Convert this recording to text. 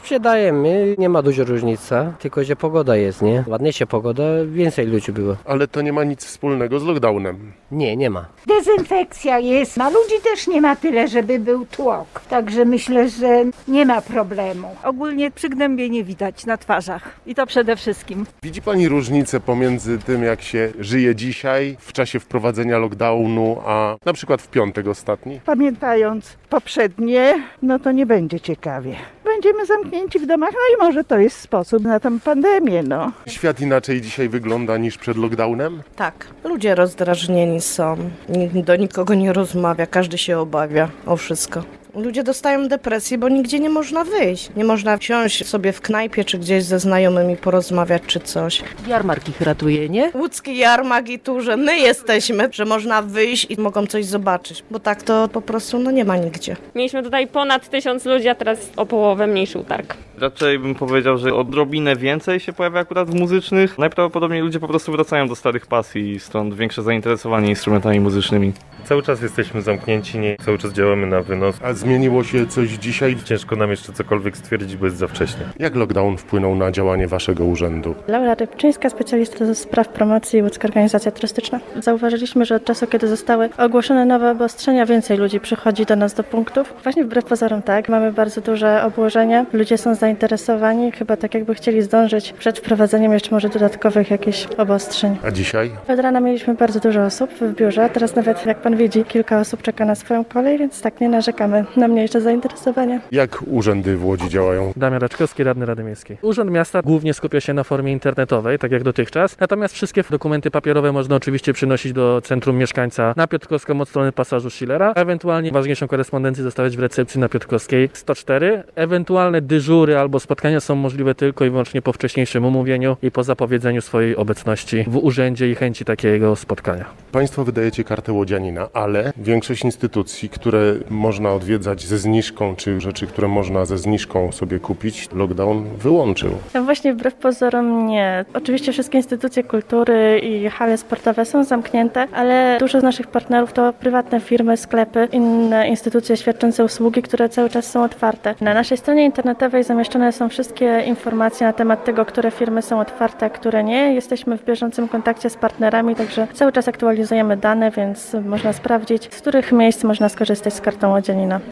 sprzedajemy, nie ma dużo różnica, tylko że pogoda jest, nie? Ładniejsza pogoda, więcej ludzi było. Ale to nie ma nic wspólnego z lockdownem. Nie ma. Dezynfekcja jest, a ludzi też nie ma tyle, żeby był tłok. Także myślę, że nie ma problemu. Ogólnie przygnębienie widać na twarzach i to przede wszystkim. Widzi Pani różnicę pomiędzy tym, jak się żyje dzisiaj w czasie wprowadzenia lockdownu, a na przykład w piątek ostatni? Pamiętając poprzednie, no to nie będzie ciekawie. Będziemy zamknięci w domach, no i może to jest sposób na tę pandemię, no. Świat inaczej dzisiaj wygląda niż przed lockdownem? Tak, ludzie rozdrażnieni są, nikt do nikogo nie rozmawia, każdy się obawia o wszystko. Ludzie dostają depresję, bo nigdzie nie można wyjść. Nie można wsiąść sobie w knajpie, czy gdzieś ze znajomymi porozmawiać, czy coś. Jarmark ich ratuje, nie? Łódzki jarmark i tu, że my jesteśmy, że można wyjść i mogą coś zobaczyć. Bo tak to po prostu nie ma nigdzie. Mieliśmy tutaj ponad 1000 ludzi, a teraz o połowę mniejszy utarg. Raczej bym powiedział, że odrobinę więcej się pojawia akurat w muzycznych. Najprawdopodobniej ludzie po prostu wracają do starych pasji, stąd większe zainteresowanie instrumentami muzycznymi. Cały czas jesteśmy zamknięci, cały czas działamy na wynos. A zmieniło się coś dzisiaj? Ciężko nam jeszcze cokolwiek stwierdzić, bo jest za wcześnie. Jak lockdown wpłynął na działanie Waszego urzędu? Laura Rybczyńska, specjalista do spraw promocji Łódzka Organizacja Turystyczna. Zauważyliśmy, że od czasu, kiedy zostały ogłoszone nowe obostrzenia, więcej ludzi przychodzi do nas do punktów. Właśnie wbrew pozorom tak, mamy bardzo duże obłożenie, ludzie są zainteresowani, chyba tak jakby chcieli zdążyć przed wprowadzeniem jeszcze może dodatkowych jakichś obostrzeń. A dzisiaj? Od rana mieliśmy bardzo dużo osób w biurze, teraz nawet jak pan widzi, kilka osób czeka na swoją kolej, więc tak nie narzekamy na mniejsze zainteresowanie. Jak urzędy w Łodzi działają? Damian Raczkowski, radny Rady Miejskiej. Urząd Miasta głównie skupia się na formie internetowej, tak jak dotychczas, natomiast wszystkie dokumenty papierowe można oczywiście przynosić do centrum mieszkańca na Piotrkowską od strony pasażu Schillera, ewentualnie ważniejszą korespondencję zostawiać w recepcji na Piotrkowskiej 104. Ewentualne dyżury albo spotkania są możliwe tylko i wyłącznie po wcześniejszym umówieniu i po zapowiedzeniu swojej obecności w urzędzie i chęci takiego spotkania. Państwo wydajecie kartę łodzianina, ale większość instytucji, które można odwiedzać ze zniżką, czy rzeczy, które można ze zniżką sobie kupić, lockdown wyłączył. No właśnie wbrew pozorom nie. Oczywiście wszystkie instytucje kultury i hale sportowe są zamknięte, ale dużo z naszych partnerów to prywatne firmy, sklepy, inne instytucje świadczące usługi, które cały czas są otwarte. Na naszej stronie internetowej zamieszczone są wszystkie informacje na temat tego, które firmy są otwarte, a które nie. Jesteśmy w bieżącym kontakcie z partnerami, także cały czas aktualizujemy dane, więc można sprawdzić, z których miejsc można skorzystać z kartą łodzianina.